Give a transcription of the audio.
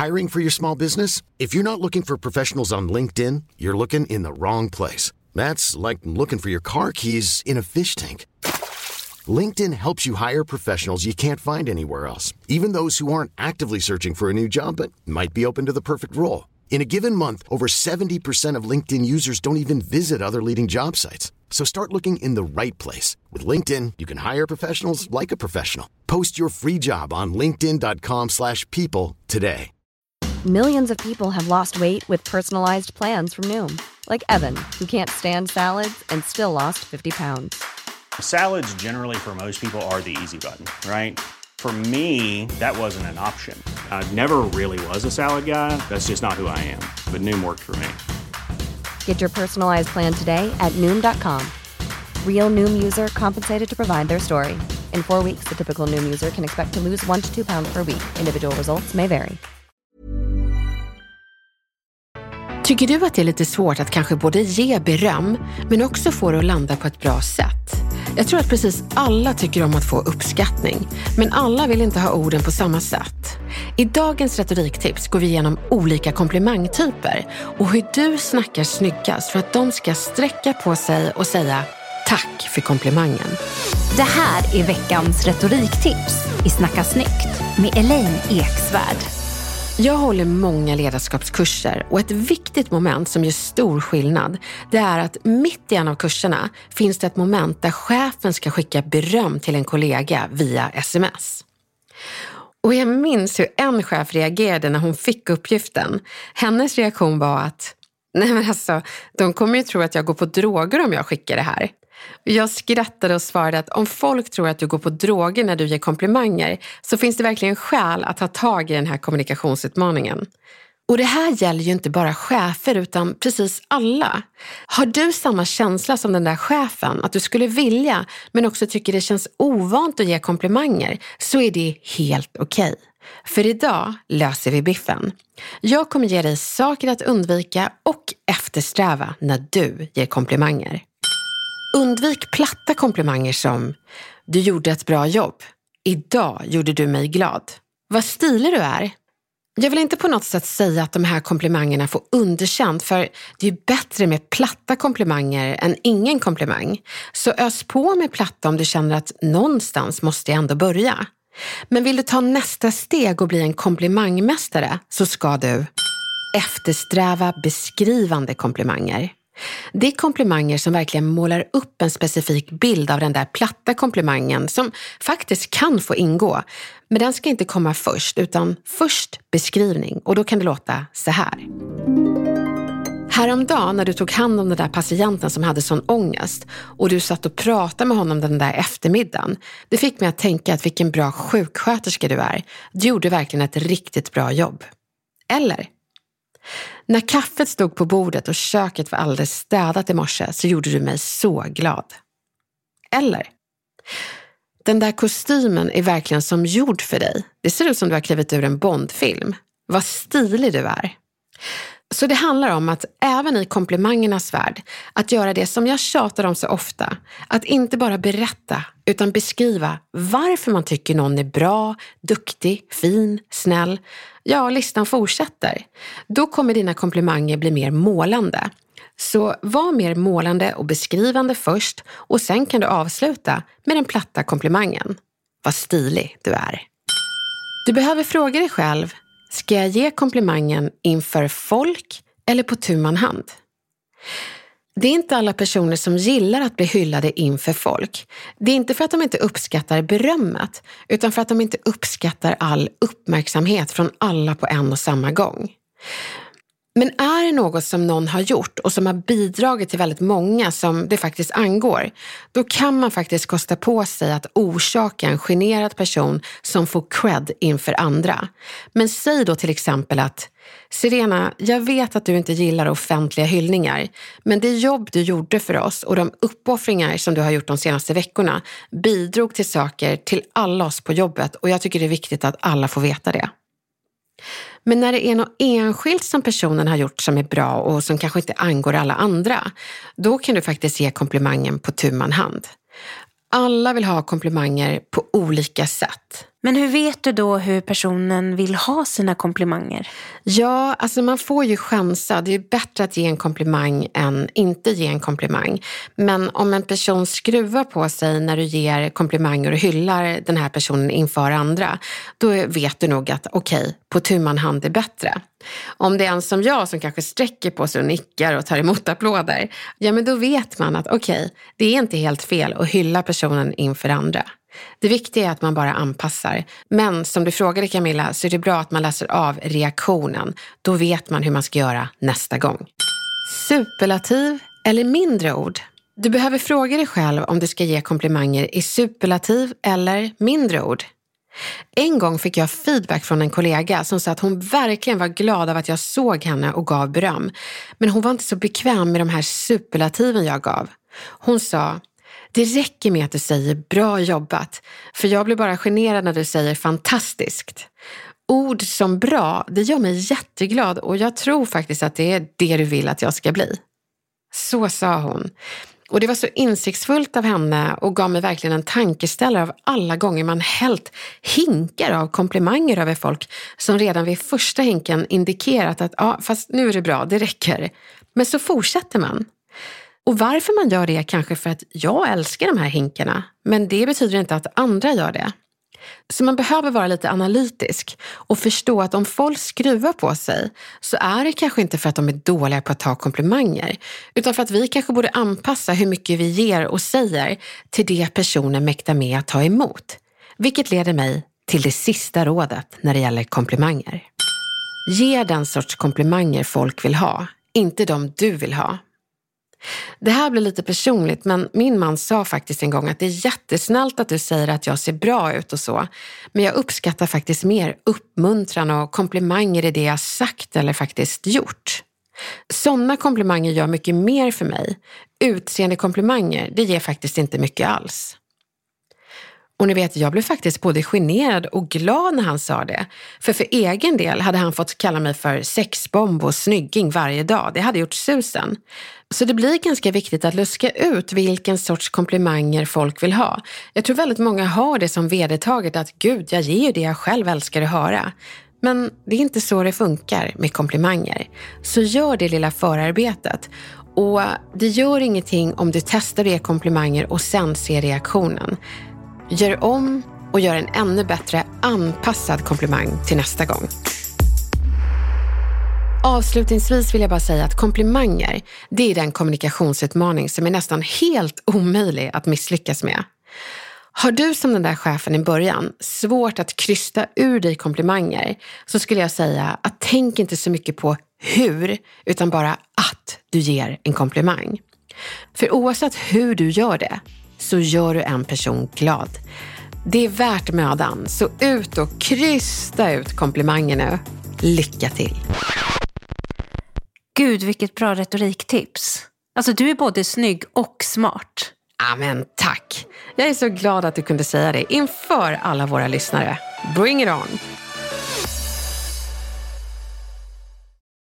Hiring for your small business? If you're not looking for professionals on LinkedIn, you're looking in the wrong place. That's like looking for your car keys in a fish tank. LinkedIn helps you hire professionals you can't find anywhere else, even those who aren't actively searching for a new job but might be open to the perfect role. In a given month, over 70% of LinkedIn users don't even visit other leading job sites. So start looking in the right place. With LinkedIn, you can hire professionals like a professional. Post your free job on linkedin.com/people today. Millions of people have lost weight with personalized plans from Noom. Like Evan, who can't stand salads and still lost 50 pounds. Salads generally for most people are the easy button, right? For me, that wasn't an option. I never really was a salad guy. That's just not who I am. But Noom worked for me. Get your personalized plan today at Noom.com. Real Noom user compensated to provide their story. In 4 weeks, the typical Noom user can expect to lose 1 to 2 pounds per week. Individual results may vary. Tycker du att det är lite svårt att kanske både ge beröm men också få det att landa på ett bra sätt? Jag tror att precis alla tycker om att få uppskattning, men alla vill inte ha orden på samma sätt. I dagens retoriktips går vi igenom olika komplimangtyper och hur du snackar snyggast för att de ska sträcka på sig och säga tack för komplimangen. Det här är veckans retoriktips i Snacka snyggt med Elaine Eksvärd. Jag håller många ledarskapskurser och ett viktigt moment som gör stor skillnad, det är att mitt i en av kurserna finns det ett moment där chefen ska skicka beröm till en kollega via sms. Och jag minns hur en chef reagerade när hon fick uppgiften. Hennes reaktion var att nej men alltså, de kommer ju tro att jag går på droger om jag skickar det här. Jag skrattade och svarade att om folk tror att du går på droger när du ger komplimanger så finns det verkligen skäl att ta tag i den här kommunikationsutmaningen. Och det här gäller ju inte bara chefer utan precis alla. Har du samma känsla som den där chefen att du skulle vilja men också tycker det känns ovant att ge komplimanger så är det helt okej. För idag löser vi biffen. Jag kommer ge dig saker att undvika och eftersträva när du ger komplimanger. Undvik platta komplimanger som du gjorde ett bra jobb. Idag gjorde du mig glad. Vad stilig du är. Jag vill inte på något sätt säga att de här komplimangerna får underkänt för det är bättre med platta komplimanger än ingen komplimang. Så ös på med platta om du känner att någonstans måste jag ändå börja. Men vill du ta nästa steg och bli en komplimangmästare så ska du eftersträva beskrivande komplimanger. Det är komplimanger som verkligen målar upp en specifik bild av den där platta komplimangen som faktiskt kan få ingå. Men den ska inte komma först utan först beskrivning och då kan det låta så här. Häromdagen när du tog hand om den där patienten som hade sån ångest och du satt och pratade med honom den där eftermiddagen. Det fick mig att tänka att vilken bra sjuksköterska du är. Du gjorde verkligen ett riktigt bra jobb. Eller? När kaffet stod på bordet och köket var alldeles städat i morse så gjorde du mig så glad. Eller? Den där kostymen är verkligen som gjord för dig. Det ser ut som du har klivit ur en Bondfilm. Vad stilig du är. Så det handlar om att även i komplimangernas värld att göra det som jag tjatar om så ofta. Att inte bara berätta utan beskriva varför man tycker någon är bra, duktig, fin, snäll. Ja, listan fortsätter. Då kommer dina komplimanger bli mer målande. Så var mer målande och beskrivande först och sen kan du avsluta med den platta komplimangen. Vad stilig du är. Du behöver fråga dig själv. Ska jag ge komplimangen inför folk eller på tu man hand? Det är inte alla personer som gillar att bli hyllade inför folk. Det är inte för att de inte uppskattar berömmet utan för att de inte uppskattar all uppmärksamhet från alla på en och samma gång. Men är det något som någon har gjort och som har bidragit till väldigt många som det faktiskt angår, då kan man faktiskt kosta på sig att orsaka en generad person som får cred inför andra. Men säg då till exempel att Serena, jag vet att du inte gillar offentliga hyllningar, men det jobb du gjorde för oss och de uppoffringar som du har gjort de senaste veckorna bidrog till saker till alla oss på jobbet och jag tycker det är viktigt att alla får veta det. Men när det är något enskilt som personen har gjort som är bra och som kanske inte angår alla andra, då kan du faktiskt ge komplimangen på tu man hand. Alla vill ha komplimanger på olika sätt. Men hur vet du då hur personen vill ha sina komplimanger? Ja, alltså man får ju chansa. Det är bättre att ge en komplimang än inte ge en komplimang. Men om en person skruvar på sig när du ger komplimanger och hyllar den här personen inför andra, då vet du nog att okej, på tu man hand är bättre. Om det är en som jag som kanske sträcker på sig och nickar och tar emot applåder, ja men då vet man att okej, det är inte helt fel att hylla personen inför andra. Det viktiga är att man bara anpassar. Men som du frågade Camilla, så är det bra att man läser av reaktionen. Då vet man hur man ska göra nästa gång. Superlativ eller mindre ord? Du behöver fråga dig själv om du ska ge komplimanger i superlativ eller mindre ord. En gång fick jag feedback från en kollega som sa att hon verkligen var glad av att jag såg henne och gav beröm. Men hon var inte så bekväm med de här superlativen jag gav. Hon sa: det räcker med att du säger bra jobbat, för jag blir bara generad när du säger fantastiskt. Ord som bra, det gör mig jätteglad och jag tror faktiskt att det är det du vill att jag ska bli. Så sa hon. Och det var så insiktsfullt av henne och gav mig verkligen en tankeställare av alla gånger man helt hinkar av komplimanger över folk som redan vid första hinken indikerat att ja, fast nu är det bra, det räcker. Men så fortsätter man. Och varför man gör det är kanske för att jag älskar de här hinkarna, men det betyder inte att andra gör det. Så man behöver vara lite analytisk och förstå att om folk skruvar på sig så är det kanske inte för att de är dåliga på att ta komplimanger, utan för att vi kanske borde anpassa hur mycket vi ger och säger till det personen mäktar med att ta emot. Vilket leder mig till det sista rådet när det gäller komplimanger. Ge den sorts komplimanger folk vill ha, inte de du vill ha. Det här blir lite personligt, men min man sa faktiskt en gång att det är jättesnällt att du säger att jag ser bra ut och så. Men jag uppskattar faktiskt mer uppmuntran och komplimanger i det jag sagt eller faktiskt gjort. Sådana komplimanger gör mycket mer för mig. Utseende komplimanger, det ger faktiskt inte mycket alls. Och ni vet, jag blev faktiskt både generad och glad när han sa det. För egen del hade han fått kalla mig för sexbomb och snygging varje dag. Det hade gjort susen. Så det blir ganska viktigt att luska ut vilken sorts komplimanger folk vill ha. Jag tror väldigt många har det som vedertaget att gud, jag ger ju det jag själv älskar att höra. Men det är inte så det funkar med komplimanger. Så gör det lilla förarbetet. Och det gör ingenting om du testar det komplimanger och sen ser reaktionen. Gör om och gör en ännu bättre anpassad komplimang till nästa gång. Avslutningsvis vill jag bara säga att komplimanger, det är den kommunikationsutmaning som är nästan helt omöjlig att misslyckas med. Har du som den där chefen i början svårt att krysta ur dig komplimanger, så skulle jag säga att tänk inte så mycket på hur, utan bara att du ger en komplimang. För oavsett hur du gör det, så gör du en person glad. Det är värt mödan, så ut och krysta ut komplimanger nu. Lycka till! Gud, vilket bra retoriktips. Alltså, du är både snygg och smart. Amen, tack. Jag är så glad att du kunde säga det inför alla våra lyssnare. Bring it on!